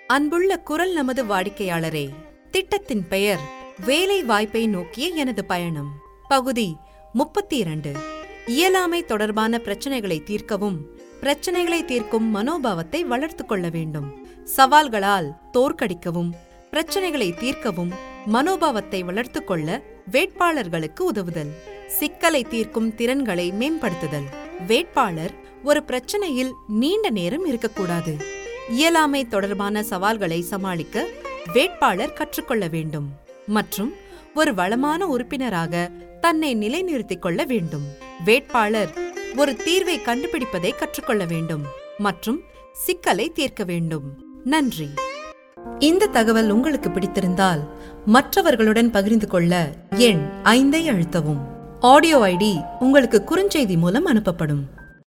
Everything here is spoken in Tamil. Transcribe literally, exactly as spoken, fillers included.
அன்புள்ள குரல் நமது வாடிக்கையாளரே, திட்டத்தின் பெயர் வேலை வாய்ப்பை நோக்கிய எனது பயணம். பகுதி முப்பத்தி இரண்டு. இயலாமை தொடர்பான பிரச்சனைகளை தீர்க்கவும் பிரச்சனைகளை தீர்க்கும் மனோபாவத்தை வளர்த்து கொள்ள வேண்டும். சவால்களால் தோற்கடிக்கவும் பிரச்சனைகளை தீர்க்கவும் மனோபாவத்தை வளர்த்து கொள்ள வேட்பாளர்களுக்கு உதவுதல். சிக்கலை தீர்க்கும் திறன்களை மேம்படுத்துதல். வேட்பாளர் ஒரு பிரச்சனையில் நீண்ட நேரம் இருக்கக்கூடாது. இயலாமை தொடர்பான சவால்களை சமாளிக்க வேட்பாளர் கற்றுக்கொள்ள வேண்டும் மற்றும் ஒரு வளமான உறுப்பினராக தன்னை நிலைநிறுத்திக் கொள்ள வேண்டும். வேட்பாளர் ஒரு தீர்வை கண்டுபிடிப்பதை கற்றுக்கொள்ள வேண்டும் மற்றும் சிக்கலை தீர்க்க வேண்டும். நன்றி. இந்த தகவல் உங்களுக்கு பிடித்திருந்தால் மற்றவர்களுடன் பகிர்ந்து கொள்ள எண் ஐந்தை அழுத்தவும். ஆடியோ ஐடி உங்களுக்கு குறுஞ்செய்தி மூலம் அனுப்பப்படும்.